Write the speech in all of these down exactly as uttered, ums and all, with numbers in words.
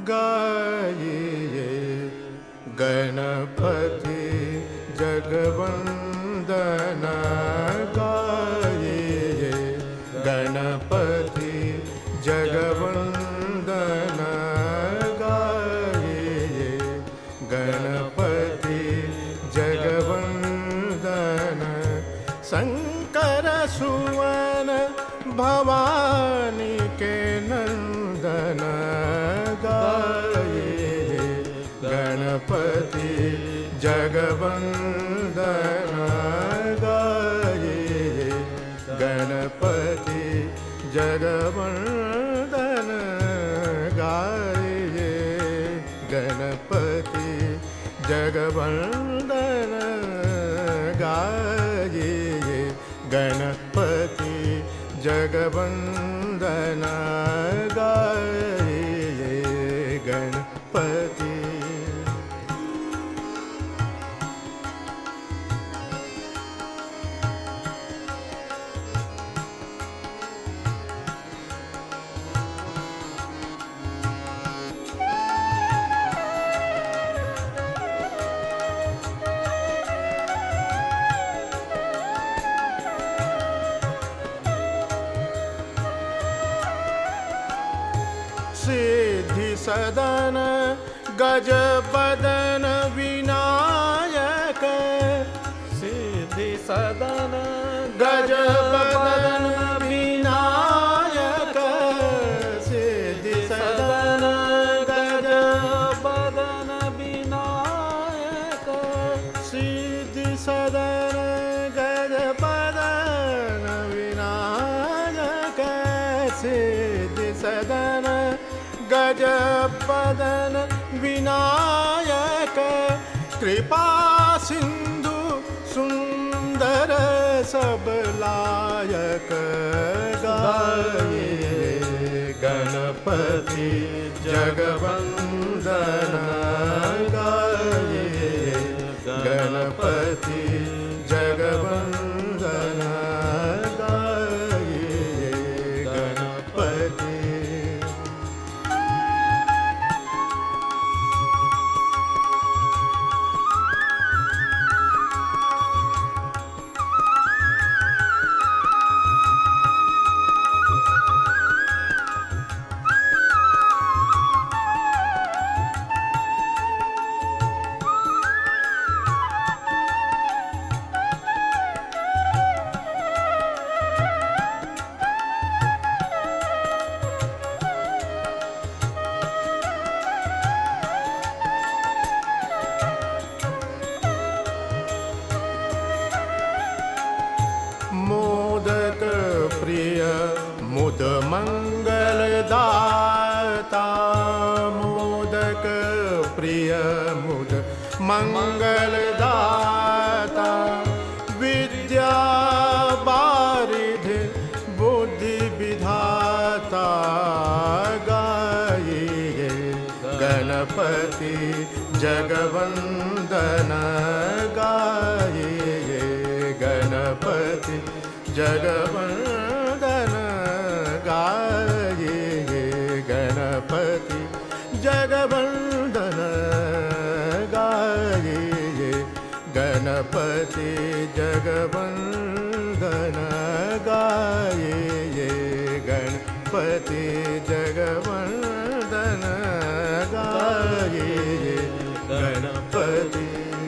गाइए गणपति जगवंदन गाइए गणपति जगवंदन गाइए गणपति जगवंदन शंकर सुवन भवानी के नंदन गाइए गणपति जगवंदन गाइए गणपति जगवंदन गाइए गणपति जगवंदन गाइए गणपति जगवंदन गाइए गणपति। सिद्धि सदन गजबदन विनायक सिद्धि सदन गजबदन विनायक सिद्धि सदन गजबदन विनायक सिद्धि सदन गजबदन विनायक सिद्धि सदन गजबदन विनायक कृपा सिंधु सुंदर सबलायक गाइए गणपति जगवंदन गाइए गणपति जगवंदन गाइए गणपति। मोदक प्रिय मुद मंगलदाता मोदक प्रिय मुद मंगलदाता विद्या बारिधि बुद्धि विधाता गाइए गणपति जगवंदन गाइए गणपति जगवंदन गाइए गणपति जगवंदन गाइए गणपति जगवंदन गाइए गणपति जगवंदन गाइए गणपति।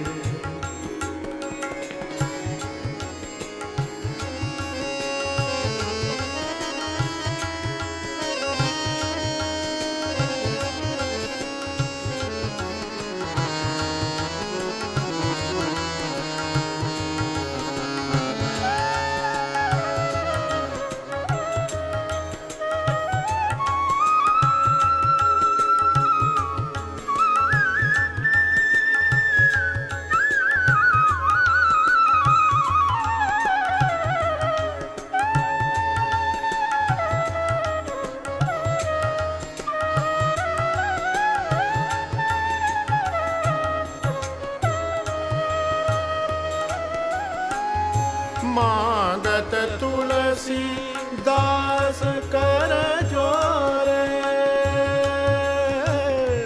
मांगत तुलसी दास कर जोरे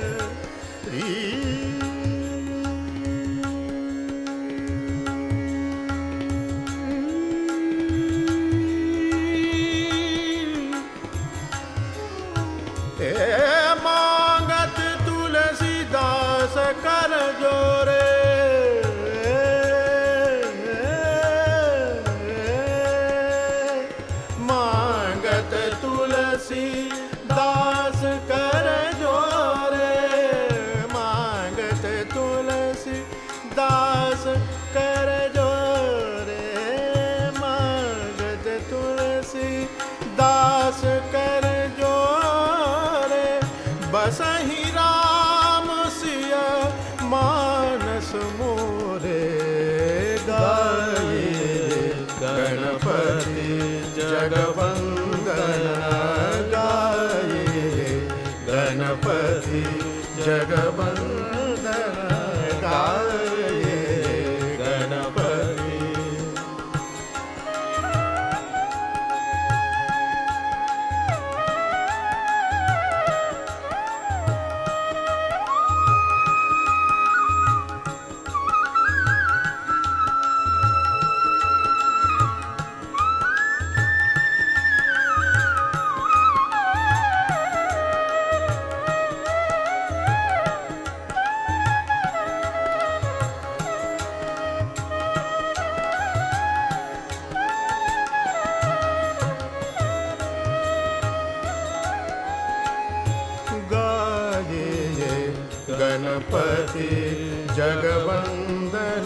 जगबंदन गाये गणपति। गणपति जगवंदन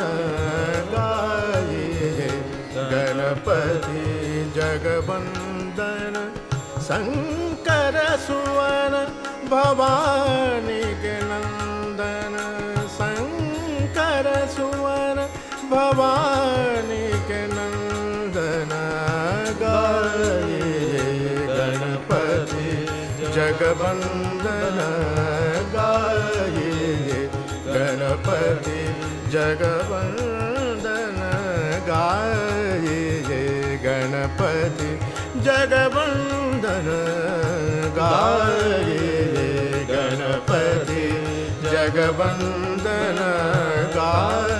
गाये गणपति जगवंदन शंकर सुवन भवानी के नंदन शंकर सुवन भवानी के नंदन गाये गणपति जगवंदन गाये गणपति जगवंदन गाये गणपति जगवंदन गाये गणपति जगवंदन गाये